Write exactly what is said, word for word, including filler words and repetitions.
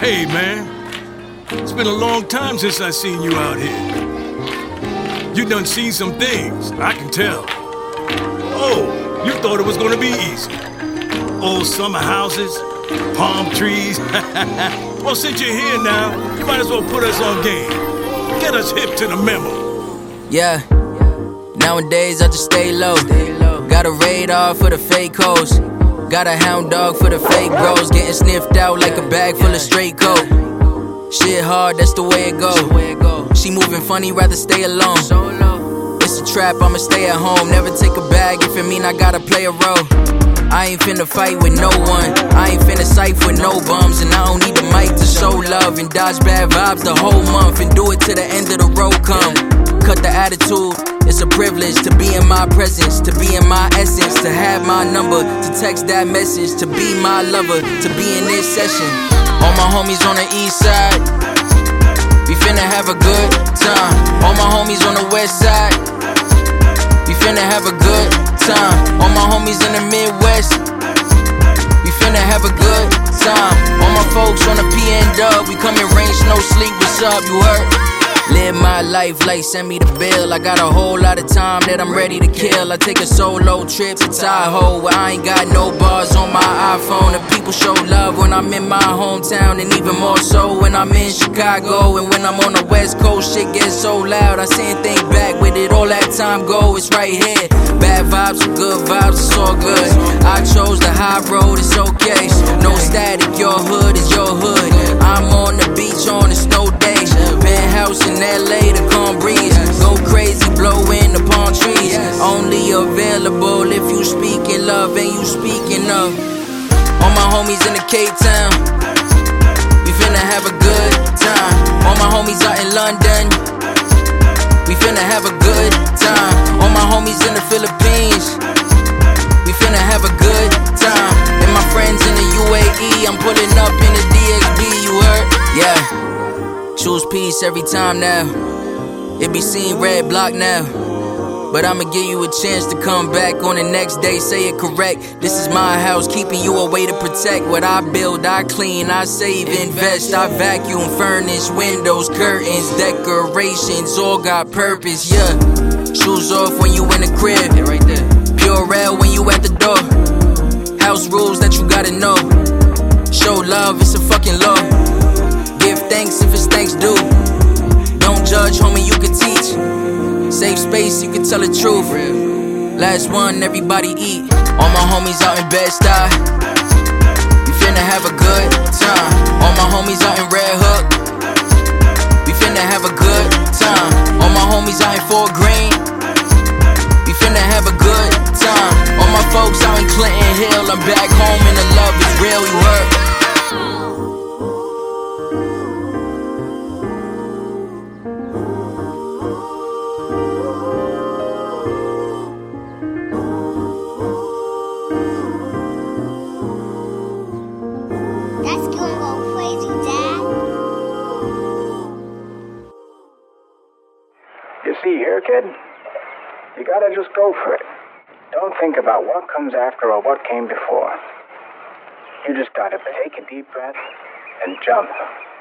Hey, man. It's been a long time since I seen you out here. You done seen some things, I can tell. Oh, you thought it was gonna be easy. Old summer houses, palm trees. Well, since you're here now, you might as well put us on game. Get us hip to the memo. Yeah. Nowadays I just stay low. Got a radar for the fake hoes. Got a hound dog for the fake bros. Getting sniffed out like a bag full of straight coke. Shit hard, that's the way it go. She moving funny, rather stay alone. It's a trap, I'ma stay at home. Never take a bag if it mean I gotta play a role. I ain't finna fight with no one. I ain't finna cipher with no bums. And I don't need the mic to show love and dodge bad vibes the whole month. And do it till the end of the road come. Cut the attitude. It's a privilege to be in my presence, to be in my essence, to have my number, to text that message, to be my lover, to be in this session. All my homies on the east side, we finna have a good time. All my homies on the west side, we finna have a good time. All my homies in the Midwest, we finna have a good time. All my folks on the P N dub, we come in range, no sleep, what's up, you heard? Live my life like send me the bill. I got a whole lot of time that I'm ready to kill. I take a solo trip to Tahoe where I ain't got no bars on my iPhone. And people show love when I'm in my hometown, and even more so when I'm in Chicago. And when I'm on the West Coast, shit gets so loud. I can't think back with it, all that time go, it's right here. Bad vibes or good vibes, it's all good. I chose the high road, it's okay. No static, your hood is your hood. I'm on the beach on a snow day. Penthouse in L A, the calm breeze. Go crazy, blow in the palm trees. Only available if you speak in love and you speaking of. All my homies in the K-Town, we finna have a good time. All my homies out in London, we finna have a good time. All my homies in the Philippines, we finna have a good time. And my friends in the U A E, I'm pulling up in the D X B, you heard? Yeah. Choose peace every time now. It be seen red block now. But I'ma give you a chance to come back on the next day, say it correct. This is my house, keeping you away to protect. What I build, I clean, I save, invest. I vacuum, furnish, windows, curtains, decorations, all got purpose, yeah. Shoes off when you in the crib, pure rail when you at the door. House rules that you gotta know. Show love, it's a fucking law. Give thanks if it's thanks due. Don't judge, homie, you can teach. Safe space, you can tell the truth. Last one, everybody eat. All my homies out in Bed-Stuy, we finna have a good time. All my homies out in Red Hook, we finna have a good time. All my homies out in Fort Greene, we finna have a good time. All my folks out in Clinton Hill, I'm back home and the love is real, you heard? You see here, kid? You gotta just go for it. Don't think about what comes after or what came before. You just gotta take a deep breath and jump.